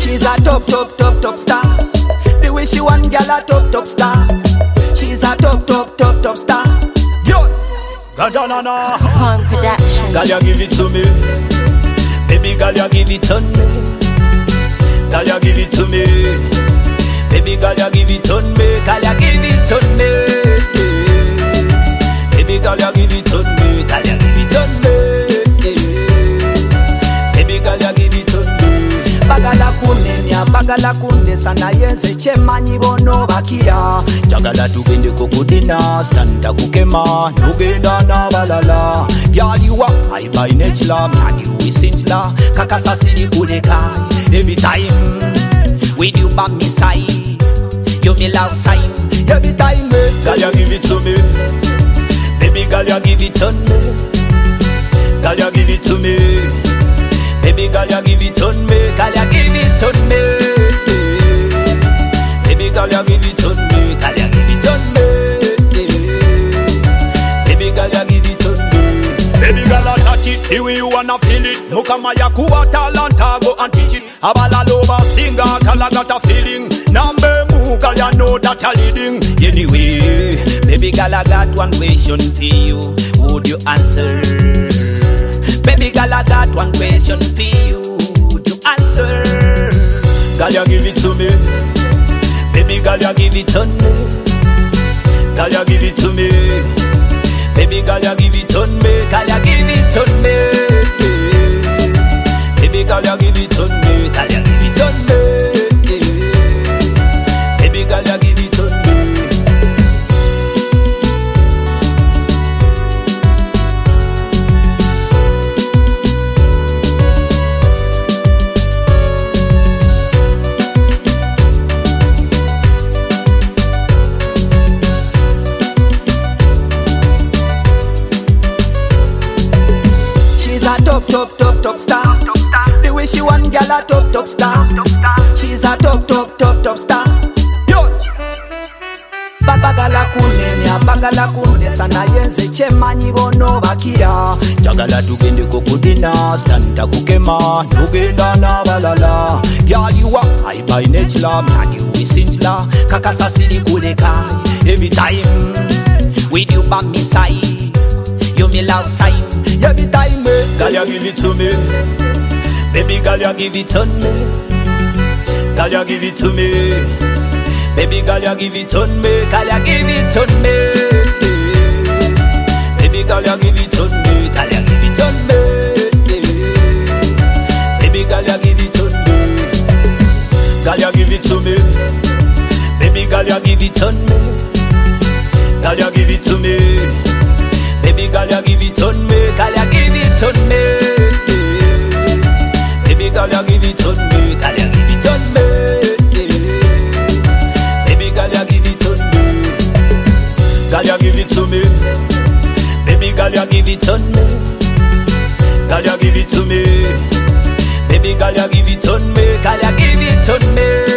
She's a top, top, top, top star. The way she want girl a top, top star. She's a top, top, top, top star. Yo, Gadanana. Home production. Girl, you give it to me. Baby girl, you give it on me. Girl, you give it to me. Baby girl, you give it on me. Girl, you give it on me. Baby girl, you give it on me. Girl, you give it on me. Baby girl, you give it on me. Bagala kunenya, bagala kunde sana yenze chemanyi bono bakira. Jagala tugende kukudina, standa kukema, nugenda na balala. Yali wa, I buy nechla, myadi wisintla, kakasa siri kulekai. Every time, with you by me side, you me love sign. Every time, girl you give it to me. Baby girl you give it on me. Girl you give it to me. Baby girl, you give it on me. Girl, you give it on me. Baby girl, you give it on me. Girl, you give it on me. Baby girl, you give it on me. Baby girl, I touch it the way you wanna feel it. Mukamaya kuwa talanta, go and teach it. Abala loba singer, girl, I got a feeling. Nambe mu, girl, you know that you're leading. Anyway, baby girl, I got one question for you. Would you answer? Baby girl, I got one question for you to answer. Girl, you give it to me. Baby girl, you give it on me. Girl, you give it to me. Baby girl, you give it on me. Girl, you give it on me. Baby girl, you give it on me. Girl, you give it on me. Baby girl, you give it on me. Top, top, top, top star. The way she want girl a top, top star. She's a top, top, top, top star. Yo, bagala kunenya, bagala kunde sana yenze chemanyi bono bakira. Jagala tugende kukudina, standa kukema, nugenda na balala. Girl you are, I buy nechla, myadi wisintla, kakasa siri kulekai. Every time, with you by me side, you me love sign. Every time, girl, you give it to me. Baby girl, you give it on me. Girl, you give it to me. Baby girl, you give it on me. Girl, you give it on me. Baby girl, you give it on me. Girl, you give it on me. Baby girl, you give it on me. Girl, you give it to me. Baby girl, you give it on me. Girl, you give it to me. Baby girl, you give it on me. Girl, you give it on me. Baby girl, you give it on me. Girl, you give it on me. Baby girl, you give it on me. Girl, you give it to me. Baby girl, you give it on me. Girl, you give it to me. Baby girl, you give it on me. Girl, you give it on me.